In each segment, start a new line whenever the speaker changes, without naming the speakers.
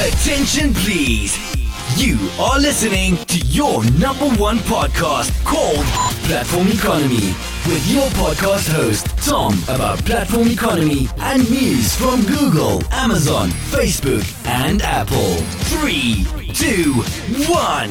Attention please. You are listening to your number one podcast called Platform Economy with your podcast host Tom about platform economy and news from Google, Amazon, Facebook and Apple. 3, 2, 1.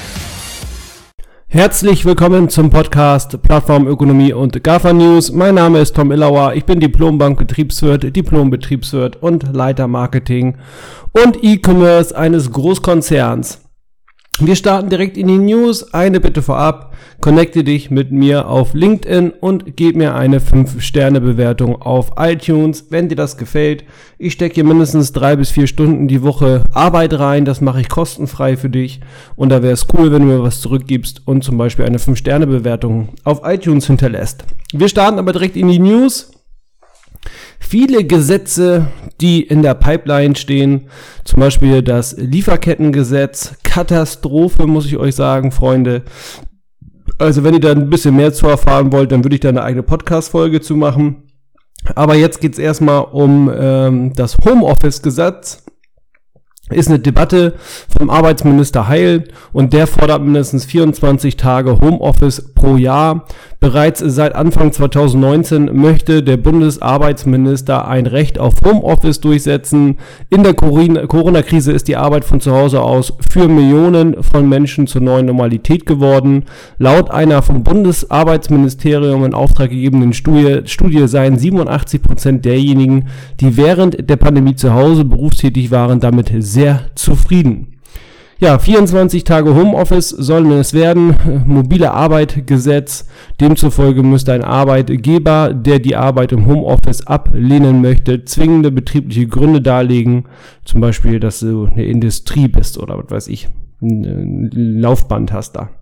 Herzlich willkommen zum Podcast Plattformökonomie und GAFA News. Mein Name ist Tom Illauer, ich bin Diplom-Bankbetriebswirt, Diplom-Betriebswirt und Leiter Marketing und E-Commerce eines Großkonzerns. Wir starten direkt in die News. Eine Bitte vorab, connecte dich mit mir auf LinkedIn und gib mir eine 5-Sterne-Bewertung auf iTunes, wenn dir das gefällt. Ich stecke hier mindestens 3 bis 4 Stunden die Woche Arbeit rein, das mache ich kostenfrei für dich und da wäre es cool, wenn du mir was zurückgibst und zum Beispiel eine 5-Sterne-Bewertung auf iTunes hinterlässt. Wir starten aber direkt in die News. Viele Gesetze, die in der Pipeline stehen, zum Beispiel das Lieferkettengesetz, Katastrophe, muss ich euch sagen, Freunde. Also wenn ihr da ein bisschen mehr zu erfahren wollt, dann würde ich da eine eigene Podcast-Folge zu machen. Aber jetzt geht es erstmal um das Homeoffice-Gesetz. Ist eine Debatte vom Arbeitsminister Heil und der fordert mindestens 24 Tage Homeoffice pro Jahr. Bereits seit Anfang 2019 möchte der Bundesarbeitsminister ein Recht auf Homeoffice durchsetzen. In der Corona-Krise ist die Arbeit von zu Hause aus für Millionen von Menschen zur neuen Normalität geworden. Laut einer vom Bundesarbeitsministerium in Auftrag gegebenen Studie seien 87% derjenigen, die während der Pandemie zu Hause berufstätig waren, damit sehr zufrieden. Ja, 24 Tage Homeoffice sollen es werden, mobile Arbeit-Gesetz. Demzufolge müsste ein Arbeitgeber, der die Arbeit im Homeoffice ablehnen möchte, zwingende betriebliche Gründe darlegen. Zum Beispiel, dass du eine Industrie bist oder was weiß ich, ein Laufband hast da.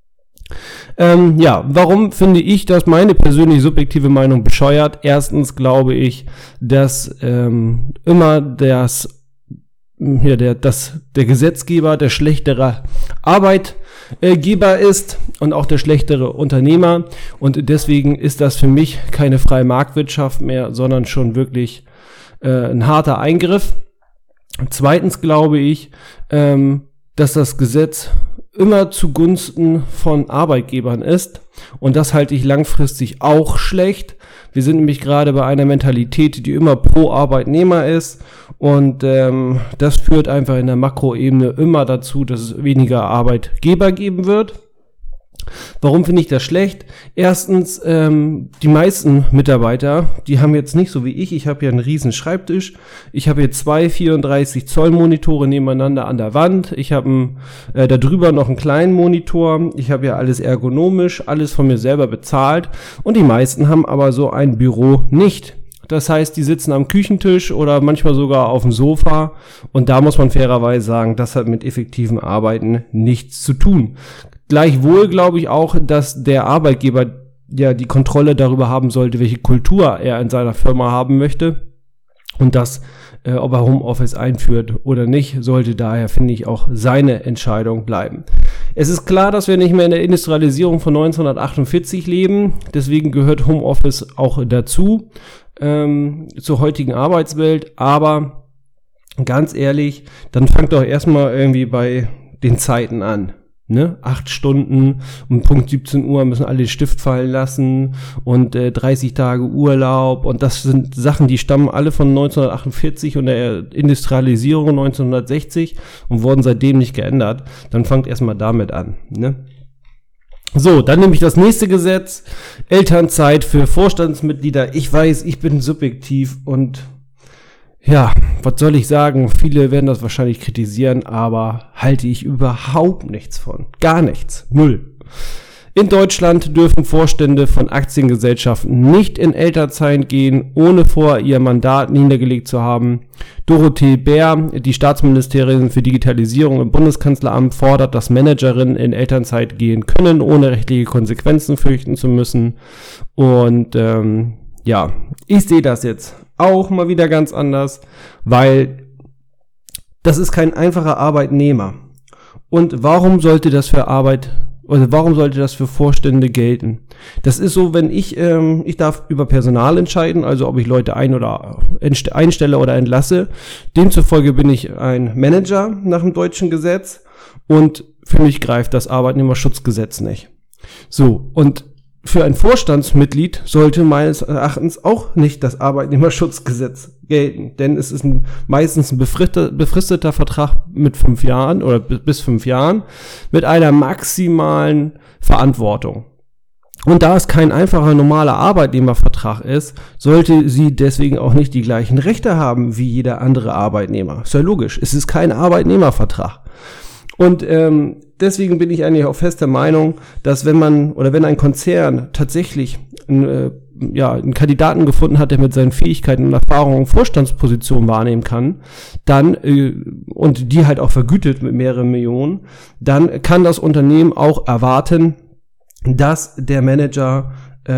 Warum finde ich das, meine persönlich subjektive Meinung, bescheuert? Erstens glaube ich, dass immer der Gesetzgeber der schlechtere Arbeitgeber ist und auch der schlechtere Unternehmer und deswegen ist das für mich keine freie Marktwirtschaft mehr, sondern schon wirklich ein harter Eingriff. Zweitens glaube ich, dass das Gesetz immer zugunsten von Arbeitgebern ist und das halte ich langfristig auch schlecht. Wir sind nämlich gerade bei einer Mentalität, die immer pro Arbeitnehmer ist und das führt einfach in der Makroebene immer dazu, dass es weniger Arbeitgeber geben wird. Warum finde ich das schlecht? Erstens, die meisten Mitarbeiter, die haben jetzt nicht so wie ich habe ja einen riesen Schreibtisch, ich habe hier 2 34 Zoll Monitore nebeneinander an der Wand, ich habe da drüber noch einen kleinen Monitor, ich habe ja alles ergonomisch, alles von mir selber bezahlt und die meisten haben aber so ein Büro nicht. Das heißt, die sitzen am Küchentisch oder manchmal sogar auf dem Sofa und da muss man fairerweise sagen, das hat mit effektivem Arbeiten nichts zu tun. Gleichwohl glaube ich auch, dass der Arbeitgeber ja die Kontrolle darüber haben sollte, welche Kultur er in seiner Firma haben möchte und das, ob er Homeoffice einführt oder nicht, sollte daher, finde ich, auch seine Entscheidung bleiben. Es ist klar, dass wir nicht mehr in der Industrialisierung von 1948 leben, deswegen gehört Homeoffice auch dazu, zur heutigen Arbeitswelt, aber ganz ehrlich, dann fangt doch erstmal irgendwie bei den Zeiten an. 8 Stunden, um Punkt 17 Uhr müssen alle den Stift fallen lassen und 30 Tage Urlaub und das sind Sachen, die stammen alle von 1948 und der Industrialisierung 1960 und wurden seitdem nicht geändert. Dann fangt erstmal damit an, So, dann nehme ich das nächste Gesetz, Elternzeit für Vorstandsmitglieder. Ich weiß, ich bin subjektiv und ja, was soll ich sagen? Viele werden das wahrscheinlich kritisieren, aber halte ich überhaupt nichts von. Gar nichts. 0. In Deutschland dürfen Vorstände von Aktiengesellschaften nicht in Elternzeit gehen, ohne vorher ihr Mandat niedergelegt zu haben. Dorothee Bär, die Staatsministerin für Digitalisierung im Bundeskanzleramt, fordert, dass Managerinnen in Elternzeit gehen können, ohne rechtliche Konsequenzen fürchten zu müssen. Und ich sehe das jetzt auch mal wieder ganz anders, weil das ist kein einfacher Arbeitnehmer. Und warum sollte das für Also warum sollte das für Vorstände gelten? Das ist so, wenn ich darf über Personal entscheiden, also ob ich Leute einstelle oder entlasse. Demzufolge bin ich ein Manager nach dem deutschen Gesetz und für mich greift das Arbeitnehmerschutzgesetz nicht. So, und für ein Vorstandsmitglied sollte meines Erachtens auch nicht das Arbeitnehmerschutzgesetz gelten, denn es ist meistens ein befristeter Vertrag mit 5 Jahren oder bis 5 Jahren mit einer maximalen Verantwortung. Und da es kein einfacher normaler Arbeitnehmervertrag ist, sollte sie deswegen auch nicht die gleichen Rechte haben wie jeder andere Arbeitnehmer. Ist ja logisch, es ist kein Arbeitnehmervertrag. Und deswegen bin ich eigentlich auch fester Meinung, dass wenn ein Konzern tatsächlich einen Kandidaten gefunden hat, der mit seinen Fähigkeiten und Erfahrungen Vorstandspositionen wahrnehmen kann, dann und die halt auch vergütet mit mehreren Millionen, dann kann das Unternehmen auch erwarten, dass der Manager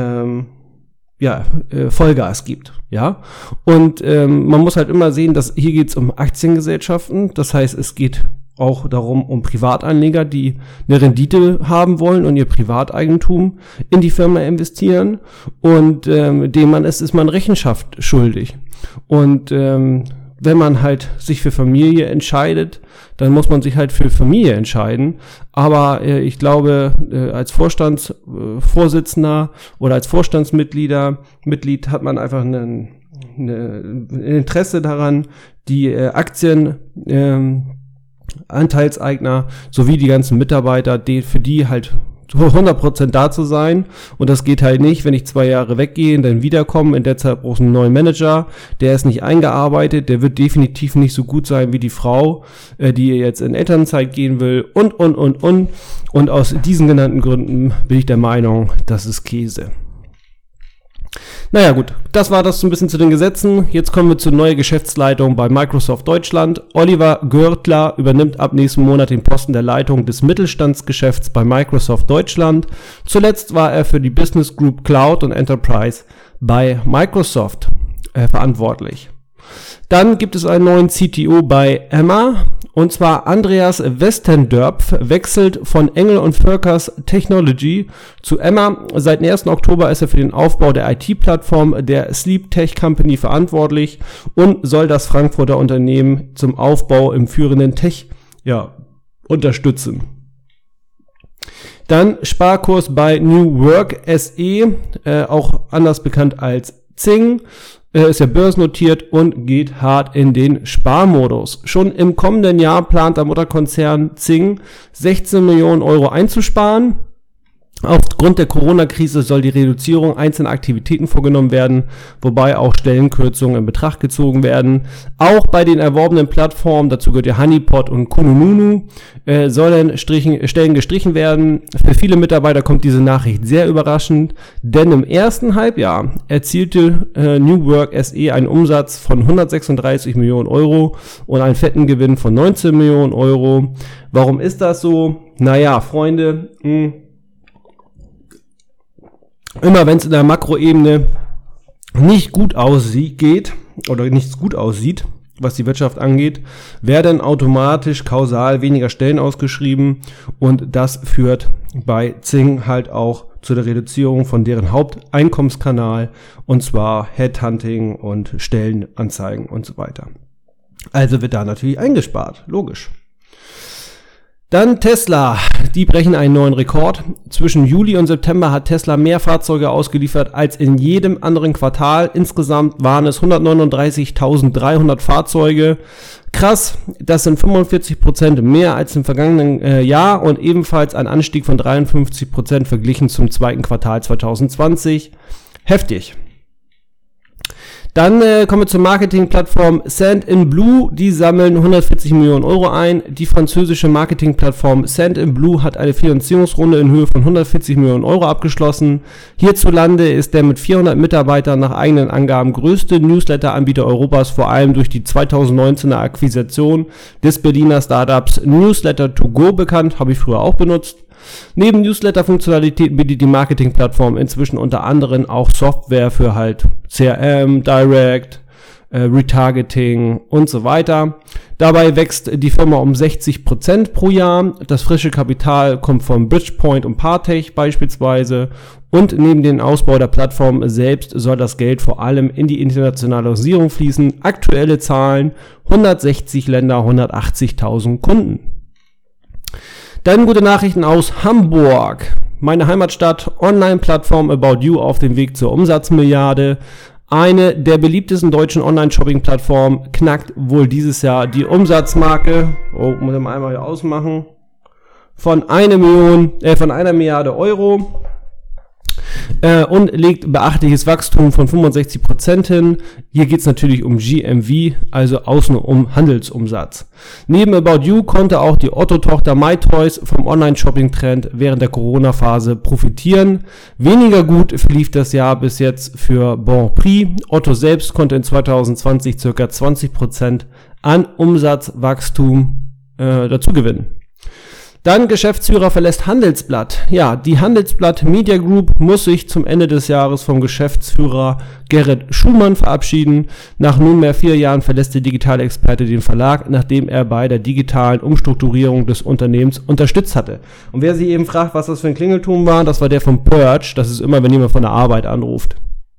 Vollgas gibt, ja. Und man muss halt immer sehen, dass hier geht es um Aktiengesellschaften, das heißt, es geht auch darum, um Privatanleger, die eine Rendite haben wollen und ihr Privateigentum in die Firma investieren und dem man ist man Rechenschaft schuldig. Und wenn man halt sich für Familie entscheidet, dann muss man sich halt für Familie entscheiden. Aber ich glaube, als Vorstandsvorsitzender oder als Vorstandsmitglied hat man einfach ein Interesse daran, die Aktien Anteilseigner sowie die ganzen Mitarbeiter, für die halt 100% da zu sein. Und das geht halt nicht, wenn ich 2 Jahre weggehe und dann wiederkomme. In der Zeit brauchst du einen neuen Manager, der ist nicht eingearbeitet, der wird definitiv nicht so gut sein wie die Frau, die jetzt in Elternzeit gehen will und. Und aus diesen genannten Gründen bin ich der Meinung, das ist Käse. Naja gut, das war das so ein bisschen zu den Gesetzen. Jetzt kommen wir zur neuen Geschäftsleitung bei Microsoft Deutschland. Oliver Görtler übernimmt ab nächsten Monat den Posten der Leitung des Mittelstandsgeschäfts bei Microsoft Deutschland. Zuletzt war er für die Business Group Cloud und Enterprise bei Microsoft verantwortlich. Dann gibt es einen neuen CTO bei Emma, und zwar Andreas Westendörp wechselt von Engel & Völkers Technology zu Emma. Seit dem 1. Oktober ist er für den Aufbau der IT-Plattform der Sleep Tech Company verantwortlich und soll das Frankfurter Unternehmen zum Aufbau im führenden Tech unterstützen. Dann Sparkurs bei New Work SE, auch anders bekannt als Zing. Ist ja börsennotiert und geht hart in den Sparmodus. Schon im kommenden Jahr plant der Mutterkonzern Zing 16 Millionen Euro einzusparen. Aufgrund der Corona-Krise soll die Reduzierung einzelner Aktivitäten vorgenommen werden, wobei auch Stellenkürzungen in Betracht gezogen werden. Auch bei den erworbenen Plattformen, dazu gehört ja Honeypot und Kununu, sollen Stellen gestrichen werden. Für viele Mitarbeiter kommt diese Nachricht sehr überraschend, denn im ersten Halbjahr erzielte New Work SE einen Umsatz von 136 Millionen Euro und einen fetten Gewinn von 19 Millionen Euro. Warum ist das so? Naja, Freunde, immer wenn es in der Makroebene nicht gut aussieht, was die Wirtschaft angeht, werden automatisch kausal weniger Stellen ausgeschrieben und das führt bei Zing halt auch zu der Reduzierung von deren Haupteinkommenskanal, und zwar Headhunting und Stellenanzeigen und so weiter. Also wird da natürlich eingespart, logisch. Dann Tesla, die brechen einen neuen Rekord. Zwischen Juli und September hat Tesla mehr Fahrzeuge ausgeliefert als in jedem anderen Quartal. Insgesamt waren es 139.300 Fahrzeuge. Krass, das sind 45% mehr als im vergangenen Jahr und ebenfalls ein Anstieg von 53% verglichen zum zweiten Quartal 2020. Heftig. Dann kommen wir zur Marketingplattform Send-in-Blue. Die sammeln 140 Millionen Euro ein. Die französische Marketingplattform Send-in-Blue hat eine Finanzierungsrunde in Höhe von 140 Millionen Euro abgeschlossen. Hierzulande ist der mit 400 Mitarbeitern nach eigenen Angaben größte Newsletter-Anbieter Europas, vor allem durch die 2019er Akquisition des Berliner Startups Newsletter2go bekannt. Habe ich früher auch benutzt. Neben Newsletter-Funktionalitäten bietet die Marketingplattform inzwischen unter anderem auch Software für halt CRM, Direct, Retargeting und so weiter. Dabei wächst die Firma um 60% pro Jahr. Das frische Kapital kommt von Bridgepoint und Partech beispielsweise. Und neben dem Ausbau der Plattform selbst soll das Geld vor allem in die Internationalisierung fließen. Aktuelle Zahlen: 160 Länder, 180.000 Kunden. Dann gute Nachrichten aus Hamburg. Meine Heimatstadt, Online-Plattform About You auf dem Weg zur Umsatzmilliarde. Eine der beliebtesten deutschen Online-Shopping-Plattformen knackt wohl dieses Jahr die Umsatzmarke. Oh, muss ich mal einmal hier ausmachen. Von 1 Milliarde Euro. Und legt beachtliches Wachstum von 65% hin. Hier geht es natürlich um GMV, also außen um Handelsumsatz. Neben About You konnte auch die Otto-Tochter MyToys vom Online-Shopping-Trend während der Corona-Phase profitieren. Weniger gut verlief das Jahr bis jetzt für Bonprix. Otto selbst konnte in 2020 ca. 20% an Umsatzwachstum dazu gewinnen. Dann Geschäftsführer verlässt Handelsblatt. Ja, die Handelsblatt Media Group muss sich zum Ende des Jahres vom Geschäftsführer Gerrit Schumann verabschieden. Nach nunmehr 4 Jahren verlässt der digitale Experte den Verlag, nachdem er bei der digitalen Umstrukturierung des Unternehmens unterstützt hatte. Und wer sich eben fragt, was das für ein Klingelton war, das war der von Purge. Das ist immer, wenn jemand von der Arbeit anruft.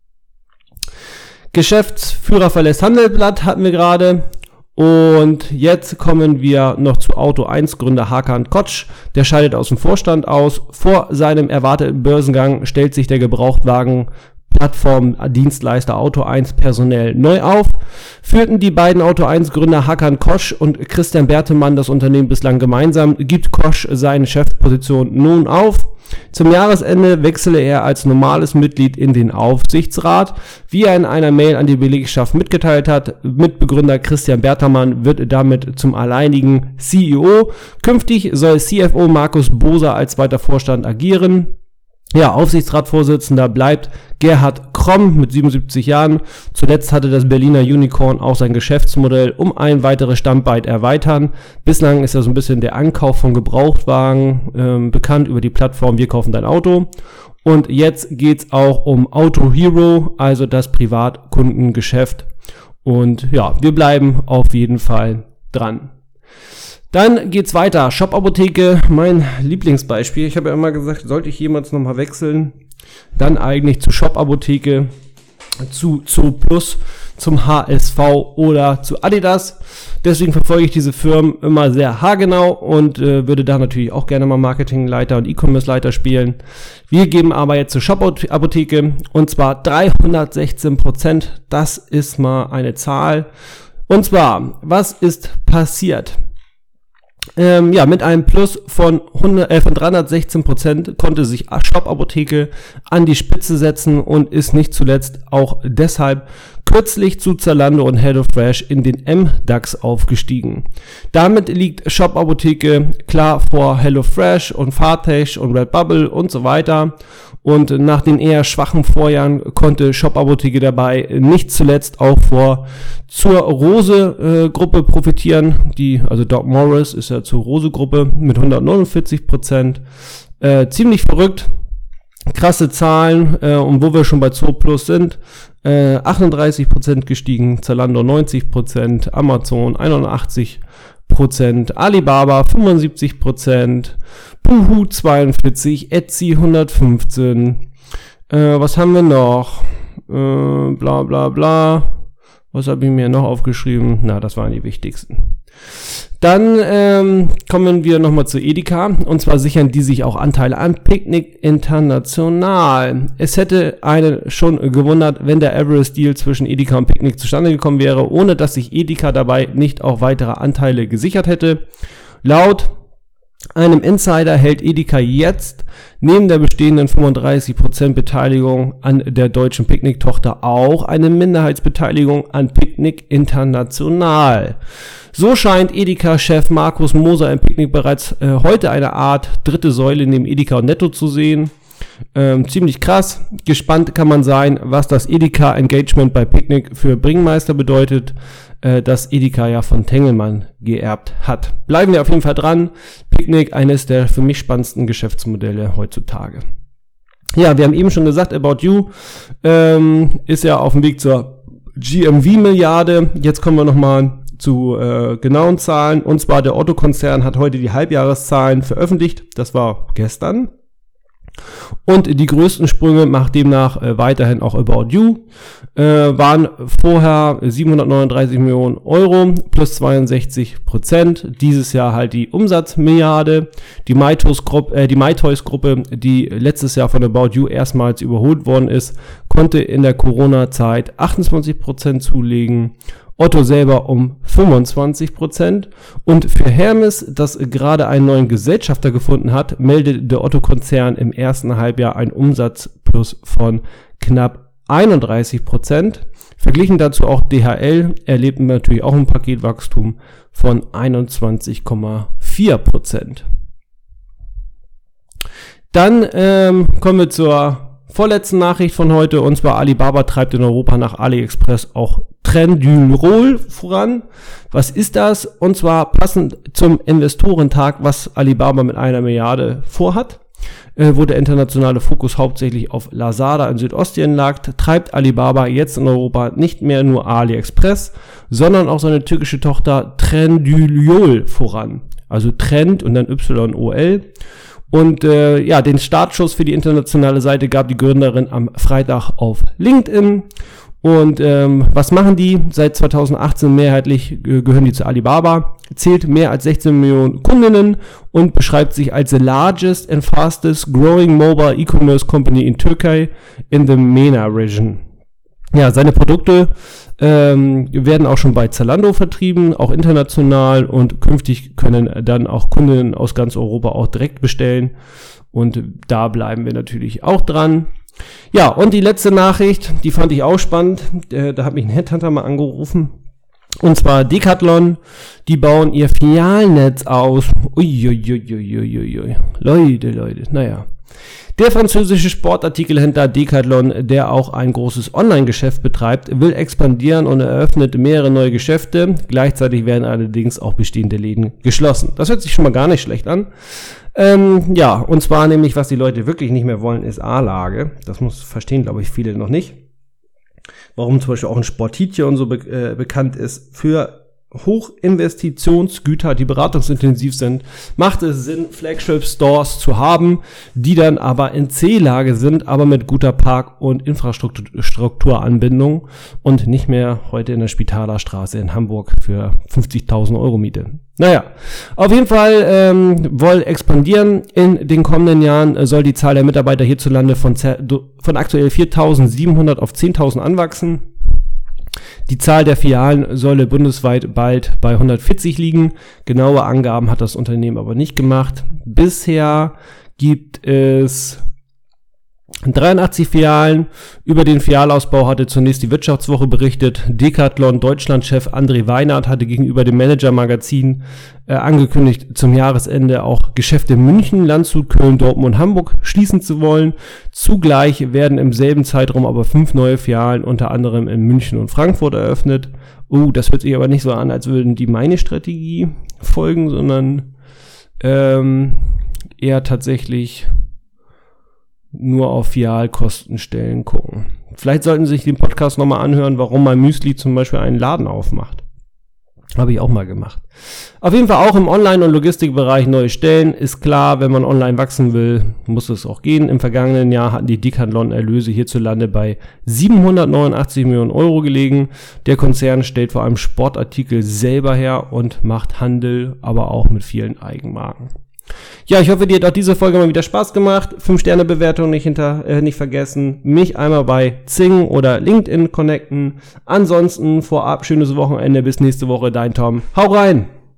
Geschäftsführer verlässt Handelsblatt hatten wir gerade. Und jetzt kommen wir noch zu Auto1-Gründer Hakan Koç. Der scheidet aus dem Vorstand aus. Vor seinem erwarteten Börsengang stellt sich der Gebrauchtwagen-Plattform-Dienstleister Auto1 personell neu auf. Führten die beiden Auto1-Gründer Hakan Koç und Christian Bertemann das Unternehmen bislang gemeinsam, gibt Koç seine Chefposition nun auf. Zum Jahresende wechsele er als normales Mitglied in den Aufsichtsrat. Wie er in einer Mail an die Belegschaft mitgeteilt hat, Mitbegründer Christian Bertermann wird damit zum alleinigen CEO. Künftig soll CFO Markus Boser als zweiter Vorstand agieren. Ja, Aufsichtsratsvorsitzender bleibt Gerhard Kromm mit 77 Jahren. Zuletzt hatte das Berliner Unicorn auch sein Geschäftsmodell um ein weiteres Standbein erweitern. Bislang ist ja so ein bisschen der Ankauf von Gebrauchtwagen bekannt über die Plattform Wir kaufen dein Auto. Und jetzt geht's auch um Auto Hero, also das Privatkundengeschäft. Und ja, wir bleiben auf jeden Fall dran. Dann geht's weiter. Shop-Apotheke, mein Lieblingsbeispiel. Ich habe ja immer gesagt, sollte ich jemals nochmal wechseln, dann eigentlich zu Shop-Apotheke, zu Plus, zum HSV oder zu Adidas. Deswegen verfolge ich diese Firmen immer sehr haargenau und würde da natürlich auch gerne mal Marketingleiter und E-Commerce-Leiter spielen. Wir geben aber jetzt zur Shop-Apotheke und zwar 316%. Das ist mal eine Zahl. Und zwar, was ist passiert? Mit einem Plus von 316% konnte sich Shop-Apotheke an die Spitze setzen und ist nicht zuletzt auch deshalb kürzlich zu Zalando und HelloFresh in den MDAX aufgestiegen. Damit liegt Shop-Apotheke klar vor HelloFresh und Farfetch und Redbubble und so weiter. Und nach den eher schwachen Vorjahren konnte Shop-Apotheke dabei nicht zuletzt auch zur Rose-Gruppe profitieren. Also Doc Morris ist ja zur Rose-Gruppe mit 149%. Ziemlich verrückt. Krasse Zahlen. Und wo wir schon bei Zooplus sind, 38% gestiegen, Zalando 90%, Amazon 81%, Alibaba 75%, Boohoo 42%, Etsy 115%. Was haben wir noch? Bla bla bla. Was habe ich mir noch aufgeschrieben? Na, das waren die wichtigsten. Dann kommen wir nochmal zu Edeka. Und zwar sichern die sich auch Anteile an Picknick International. Es hätte einen schon gewundert, wenn der Everest-Deal zwischen Edeka und Picknick zustande gekommen wäre, ohne dass sich Edeka dabei nicht auch weitere Anteile gesichert hätte. Laut einem Insider hält Edeka jetzt neben der bestehenden 35% Beteiligung an der deutschen Picknick-Tochter auch eine Minderheitsbeteiligung an Picknick International. So scheint Edeka-Chef Markus Moser im Picknick bereits heute eine Art dritte Säule neben Edeka und Netto zu sehen. Ziemlich krass. Gespannt kann man sein, was das Edeka-Engagement bei Picknick für Bringmeister bedeutet, das Edeka ja von Tengelmann geerbt hat. Bleiben wir auf jeden Fall dran. Picknick, eines der für mich spannendsten Geschäftsmodelle heutzutage. Ja, wir haben eben schon gesagt, About You ist ja auf dem Weg zur GMV-Milliarde. Jetzt kommen wir nochmal zu genauen Zahlen. Und zwar der Otto-Konzern hat heute die Halbjahreszahlen veröffentlicht. Das war gestern. Und die größten Sprünge macht demnach weiterhin auch About You. Waren vorher 739 Millionen Euro plus 62%. Dieses Jahr halt die Umsatzmilliarde. Die MyToys-Gruppe, die letztes Jahr von About You erstmals überholt worden ist, konnte in der Corona-Zeit 28% zulegen. Otto selber um 25%. Und für Hermes, das gerade einen neuen Gesellschafter gefunden hat, meldet der Otto-Konzern im ersten Halbjahr einen Umsatzplus von knapp 31%. Verglichen dazu auch DHL erlebt natürlich auch ein Paketwachstum von 21,4%. Dann kommen wir zur vorletzten Nachricht von heute, und zwar Alibaba treibt in Europa nach AliExpress auch Trendyol voran. Was ist das? Und zwar passend zum Investorentag, was Alibaba mit 1 Milliarde vorhat, wo der internationale Fokus hauptsächlich auf Lazada in Südostasien lag, treibt Alibaba jetzt in Europa nicht mehr nur AliExpress, sondern auch seine türkische Tochter Trendyol voran. Also Trend und dann YOL. Und den Startschuss für die internationale Seite gab die Gründerin am Freitag auf LinkedIn. Und was machen die? Seit 2018 mehrheitlich gehören die zu Alibaba, zählt mehr als 16 Millionen Kundinnen und beschreibt sich als the largest and fastest growing mobile e-commerce company in Turkey in the MENA region. Ja, seine Produkte werden auch schon bei Zalando vertrieben, auch international, und künftig können dann auch Kundinnen aus ganz Europa auch direkt bestellen, und da bleiben wir natürlich auch dran. Ja, und die letzte Nachricht, die fand ich auch spannend, da hat mich ein Headhunter mal angerufen, und zwar Decathlon, die bauen ihr Filialnetz aus. Uiuiuiuiui. Leute, naja. Der französische Sportartikelhändler Decathlon, der auch ein großes Online-Geschäft betreibt, will expandieren und eröffnet mehrere neue Geschäfte. Gleichzeitig werden allerdings auch bestehende Läden geschlossen. Das hört sich schon mal gar nicht schlecht an. Und zwar nämlich, was die Leute wirklich nicht mehr wollen, ist A-Lage. Das verstehen, glaube ich, viele noch nicht. Warum zum Beispiel auch ein Sportitje und so bekannt ist. Für Hochinvestitionsgüter, die beratungsintensiv sind, macht es Sinn, Flagship-Stores zu haben, die dann aber in C-Lage sind, aber mit guter Park- und Infrastrukturanbindung und nicht mehr heute in der Spitaler Straße in Hamburg für 50.000 Euro Miete. Naja, auf jeden Fall wollen expandieren. In den kommenden Jahren soll die Zahl der Mitarbeiter hierzulande von aktuell 4.700 auf 10.000 anwachsen. Die Zahl der Filialen solle bundesweit bald bei 140 liegen. Genaue Angaben hat das Unternehmen aber nicht gemacht. Bisher gibt es 83 Filialen. Über den Filialausbau hatte zunächst die Wirtschaftswoche berichtet. Decathlon Deutschlandchef André Weinert hatte gegenüber dem Manager-Magazin angekündigt, zum Jahresende auch Geschäfte in München, Landshut, Köln, Dortmund und Hamburg schließen zu wollen. Zugleich werden im selben Zeitraum aber 5 neue Filialen, unter anderem in München und Frankfurt, eröffnet. Das hört sich aber nicht so an, als würden die meine Strategie folgen, sondern eher tatsächlich nur auf Filialkostenstellen gucken. Vielleicht sollten Sie sich den Podcast nochmal anhören, warum mein Müsli zum Beispiel einen Laden aufmacht. Habe ich auch mal gemacht. Auf jeden Fall auch im Online- und Logistikbereich neue Stellen. Ist klar, wenn man online wachsen will, muss es auch gehen. Im vergangenen Jahr hatten die Decathlon-Erlöse hierzulande bei 789 Millionen Euro gelegen. Der Konzern stellt vor allem Sportartikel selber her und macht Handel, aber auch mit vielen Eigenmarken. Ja, ich hoffe, dir hat auch diese Folge mal wieder Spaß gemacht. 5-Sterne-Bewertung nicht vergessen. Mich einmal bei Xing oder LinkedIn connecten. Ansonsten vorab schönes Wochenende. Bis nächste Woche. Dein Tom. Hau rein!